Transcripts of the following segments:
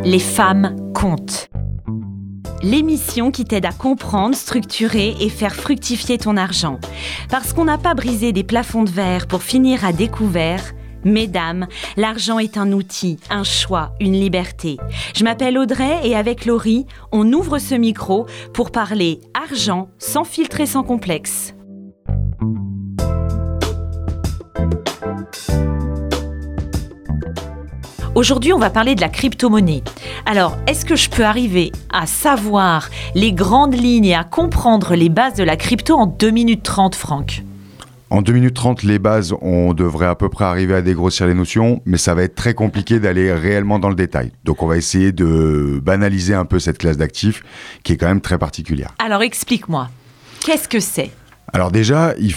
Les femmes comptent. L'émission qui t'aide à comprendre, structurer et faire fructifier ton argent. Parce qu'on n'a pas brisé des plafonds de verre pour finir à découvert. Mesdames, l'argent est un outil, un choix, une liberté. Je m'appelle Audrey et avec Laurie, on ouvre ce micro pour parler argent sans filtre et sans complexe. Aujourd'hui, on va parler de la crypto-monnaie. Alors, est-ce que je peux arriver à savoir les grandes lignes et à comprendre les bases de la crypto en 2 minutes 30, Franck ? En 2 minutes 30, les bases, on devrait à peu près arriver à dégrossir les notions, mais ça va être très compliqué d'aller réellement dans le détail. Donc, on va essayer de banaliser un peu cette classe d'actifs qui est quand même très particulière. Alors, explique-moi, qu'est-ce que c'est ? Alors déjà, il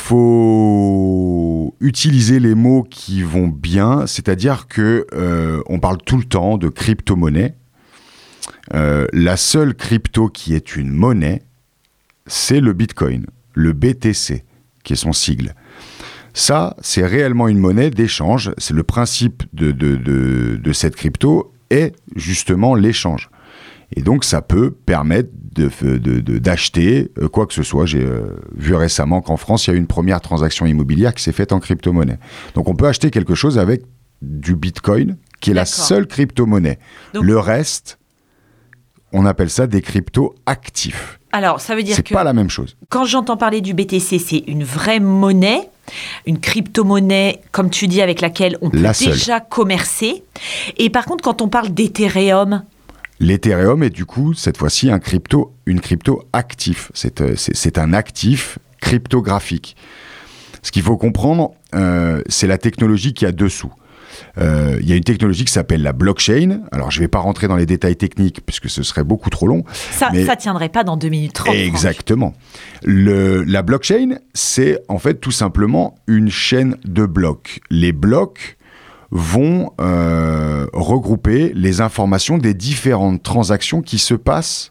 faut utiliser les mots qui vont bien, c'est-à-dire que on parle tout le temps de crypto-monnaie. La seule crypto qui est une monnaie, c'est le Bitcoin, le BTC, qui est son sigle. Ça, c'est réellement une monnaie d'échange. C'est le principe de cette crypto est justement l'échange. Et donc, ça peut permettre d'acheter quoi que ce soit. J'ai vu récemment qu'en France, il y a eu une première transaction immobilière qui s'est faite en crypto-monnaie. Donc, on peut acheter quelque chose avec du Bitcoin, qui est la seule crypto-monnaie. Donc, le reste, on appelle ça des crypto-actifs. Alors, ça veut dire c'est pas la même chose. Quand j'entends parler du BTC, c'est une vraie monnaie, une crypto-monnaie, comme tu dis, avec laquelle on peut déjà commercer. Et par contre, quand on parle d'Ethereum... L'Ethereum est du coup, cette fois-ci, une crypto-actif. C'est un actif cryptographique. Ce qu'il faut comprendre, c'est la technologie qui est dessous. Il y a une technologie qui s'appelle la blockchain. Alors, je ne vais pas rentrer dans les détails techniques, puisque ce serait beaucoup trop long. Ça ne tiendrait pas dans 2 minutes 30. Exactement. La blockchain, c'est en fait tout simplement une chaîne de blocs. Les blocs vont regrouper les informations des différentes transactions qui se passent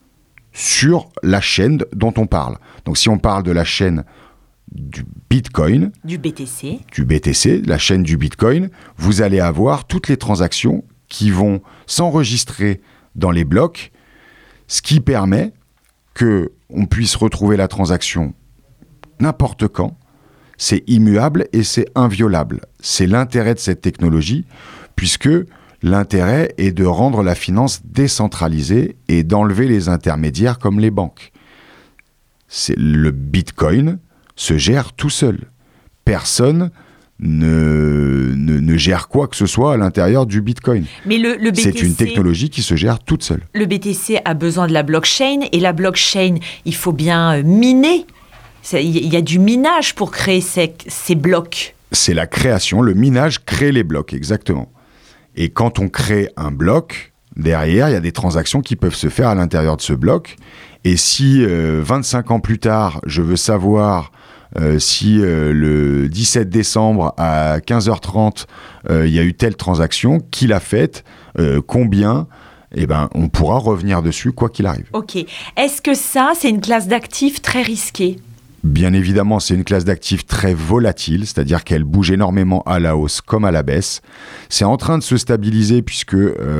sur la chaîne dont on parle. Donc, si on parle de la chaîne du Bitcoin, du BTC, la chaîne du Bitcoin, vous allez avoir toutes les transactions qui vont s'enregistrer dans les blocs, ce qui permet qu'on puisse retrouver la transaction n'importe quand. C'est immuable et c'est inviolable. C'est l'intérêt de cette technologie, puisque l'intérêt est de rendre la finance décentralisée et d'enlever les intermédiaires comme les banques. Le Bitcoin se gère tout seul. Personne ne gère quoi que ce soit à l'intérieur du Bitcoin. Mais le BTC, c'est une technologie qui se gère toute seule. Le BTC a besoin de la blockchain, et la blockchain, il faut bien miner. Il y a du minage pour créer ces blocs. C'est la création, le minage crée les blocs, exactement. Et quand on crée un bloc, derrière, il y a des transactions qui peuvent se faire à l'intérieur de ce bloc. Et si 25 ans plus tard, je veux savoir si le 17 décembre à 15h30, il y a eu telle transaction, qui l'a faite, combien... on pourra revenir dessus quoi qu'il arrive. Ok. Est-ce que ça, c'est une classe d'actifs très risquée ? Bien évidemment, c'est une classe d'actifs très volatile, c'est-à-dire qu'elle bouge énormément à la hausse comme à la baisse. C'est en train de se stabiliser puisque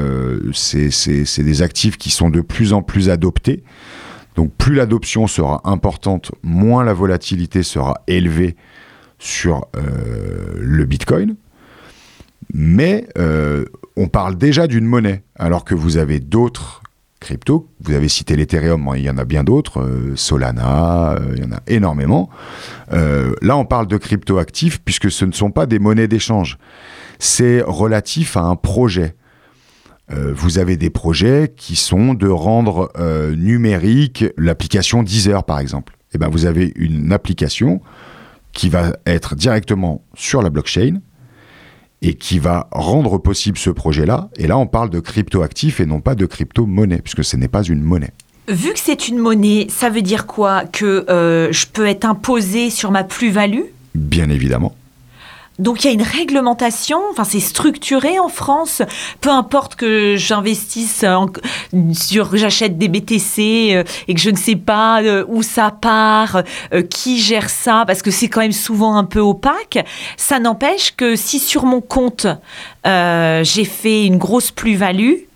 c'est des actifs qui sont de plus en plus adoptés. Donc plus l'adoption sera importante, moins la volatilité sera élevée sur le Bitcoin. Mais on parle déjà d'une monnaie, alors que vous avez d'autres crypto, vous avez cité l'Ethereum, il y en a bien d'autres, Solana, il y en a énormément. Là, on parle de crypto-actifs puisque ce ne sont pas des monnaies d'échange. C'est relatif à un projet. Vous avez des projets qui sont de rendre numérique l'application Deezer, par exemple. Vous avez une application qui va être directement sur la blockchain et qui va rendre possible ce projet-là. Et là, on parle de crypto-actifs et non pas de crypto-monnaie, puisque ce n'est pas une monnaie. Vu que c'est une monnaie, ça veut dire quoi ? Que je peux être imposé sur ma plus-value ? Bien évidemment. Donc il y a une réglementation, enfin c'est structuré en France, peu importe que j'investisse j'achète des BTC et que je ne sais pas où ça part, qui gère ça, parce que c'est quand même souvent un peu opaque. Ça n'empêche que si sur mon compte j'ai fait une grosse plus-value,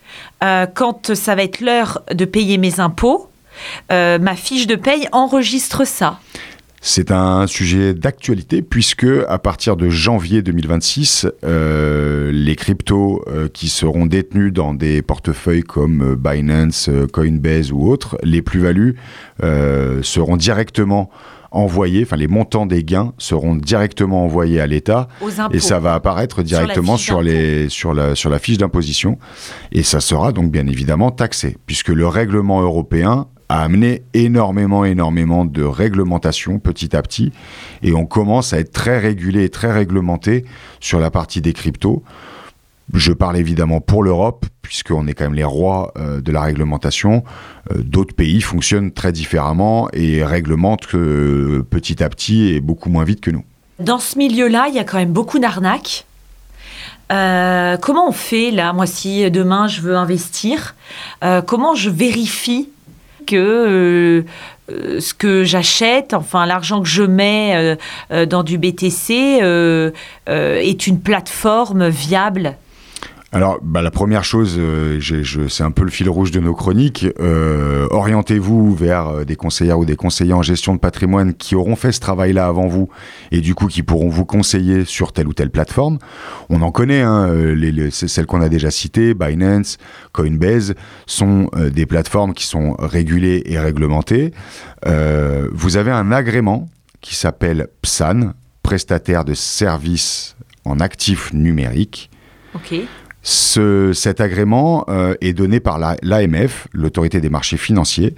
quand ça va être l'heure de payer mes impôts, ma fiche de paye enregistre ça. C'est un sujet d'actualité puisque à partir de janvier 2026, les cryptos qui seront détenus dans des portefeuilles comme Binance, Coinbase ou autres, les plus-values seront directement envoyés, enfin les montants des gains seront directement envoyés à l'État et ça va apparaître directement sur la fiche d'imposition et ça sera donc bien évidemment taxé puisque le règlement européen a amené énormément de réglementation petit à petit et on commence à être très régulé et très réglementé sur la partie des cryptos. Je parle évidemment pour l'Europe, puisqu'on est quand même les rois de la réglementation. D'autres pays fonctionnent très différemment et réglementent petit à petit et beaucoup moins vite que nous. Dans ce milieu-là, il y a quand même beaucoup d'arnaques. Comment on fait là, moi, si demain je veux investir, comment je vérifie que ce que j'achète, enfin l'argent que je mets dans du BTC est une plateforme viable? Alors, la première chose, c'est un peu le fil rouge de nos chroniques. Orientez-vous vers des conseillères ou des conseillers en gestion de patrimoine qui auront fait ce travail-là avant vous et du coup qui pourront vous conseiller sur telle ou telle plateforme. On en connaît, celles qu'on a déjà citées, Binance, Coinbase, sont des plateformes qui sont régulées et réglementées. Vous avez un agrément qui s'appelle PSAN, prestataire de services en actifs numériques. Ok. Cet agrément est donné par l'AMF, l'autorité des marchés financiers.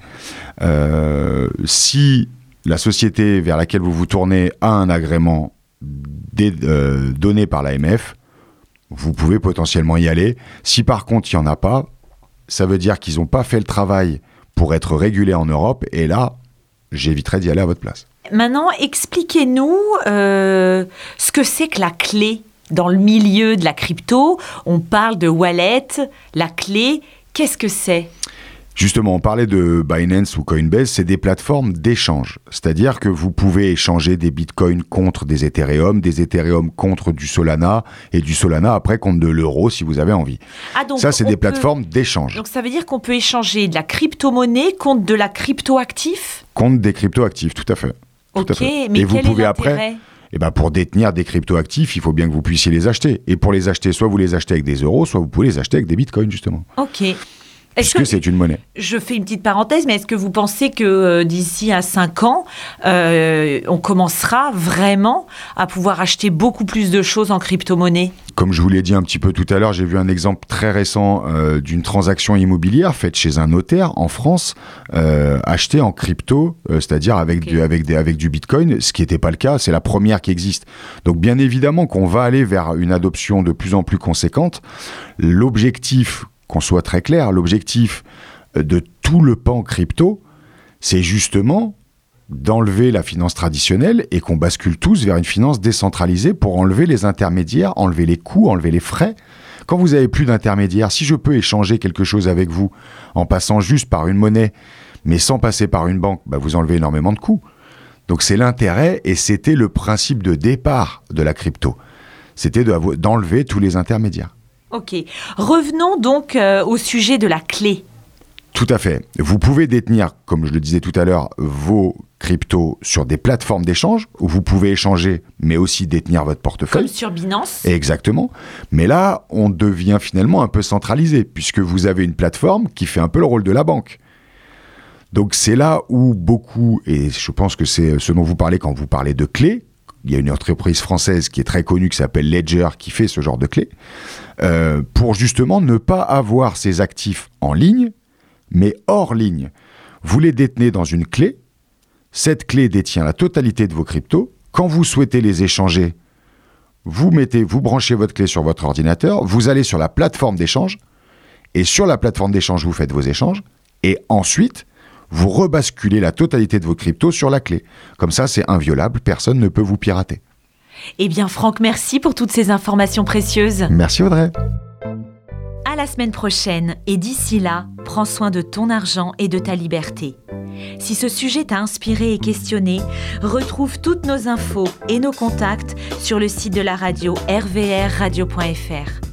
Si la société vers laquelle vous vous tournez a un agrément donné par l'AMF, vous pouvez potentiellement y aller. Si par contre il n'y en a pas, ça veut dire qu'ils n'ont pas fait le travail pour être régulés en Europe et là, j'éviterai d'y aller à votre place. Maintenant, expliquez-nous ce que c'est que la clé. Dans le milieu de la crypto, on parle de wallet, la clé, qu'est-ce que c'est ? Justement, on parlait de Binance ou Coinbase, c'est des plateformes d'échange. C'est-à-dire que vous pouvez échanger des bitcoins contre des Ethereum contre du Solana, et du Solana après contre de l'euro si vous avez envie. Donc ça, c'est des plateformes d'échange. Donc ça veut dire qu'on peut échanger de la crypto-monnaie contre de la crypto-actif ? Contre des crypto-actifs, tout à fait. Ok, mais et quel est l'intérêt ? Pour détenir des crypto-actifs, il faut bien que vous puissiez les acheter. Et pour les acheter, soit vous les achetez avec des euros, soit vous pouvez les acheter avec des bitcoins, justement. Ok. Puisque c'est une monnaie. Je fais une petite parenthèse, mais est-ce que vous pensez que d'ici à 5 ans, on commencera vraiment à pouvoir acheter beaucoup plus de choses en crypto-monnaie ? Comme je vous l'ai dit un petit peu tout à l'heure, j'ai vu un exemple très récent d'une transaction immobilière faite chez un notaire en France, achetée en crypto, c'est-à-dire avec du bitcoin, ce qui n'était pas le cas, c'est la première qui existe. Donc bien évidemment qu'on va aller vers une adoption de plus en plus conséquente. L'objectif, qu'on soit très clair, l'objectif de tout le pan crypto, c'est justement d'enlever la finance traditionnelle et qu'on bascule tous vers une finance décentralisée pour enlever les intermédiaires, enlever les coûts, enlever les frais. Quand vous n'avez plus d'intermédiaires, si je peux échanger quelque chose avec vous en passant juste par une monnaie, mais sans passer par une banque, vous enlevez énormément de coûts. Donc c'est l'intérêt et c'était le principe de départ de la crypto. C'était d'enlever tous les intermédiaires. Ok. Revenons donc au sujet de la clé. Tout à fait. Vous pouvez détenir, comme je le disais tout à l'heure, vos cryptos sur des plateformes d'échange où vous pouvez échanger, mais aussi détenir votre portefeuille. Comme sur Binance. Exactement. Mais là, on devient finalement un peu centralisé, puisque vous avez une plateforme qui fait un peu le rôle de la banque. Donc c'est là où beaucoup, et je pense que c'est ce dont vous parlez quand vous parlez de clés, il y a une entreprise française qui est très connue qui s'appelle Ledger qui fait ce genre de clés, pour justement ne pas avoir ces actifs en ligne, mais hors ligne. Vous les détenez dans une clé, cette clé détient la totalité de vos cryptos. Quand vous souhaitez les échanger, vous branchez votre clé sur votre ordinateur, vous allez sur la plateforme d'échange, et sur la plateforme d'échange, vous faites vos échanges, et ensuite, vous rebasculez la totalité de vos cryptos sur la clé. Comme ça, c'est inviolable, personne ne peut vous pirater. Eh bien, Franck, merci pour toutes ces informations précieuses. Merci Audrey. À la semaine prochaine, et d'ici là, prends soin de ton argent et de ta liberté. Si ce sujet t'a inspiré et questionné, retrouve toutes nos infos et nos contacts sur le site de la radio rvrradio.fr.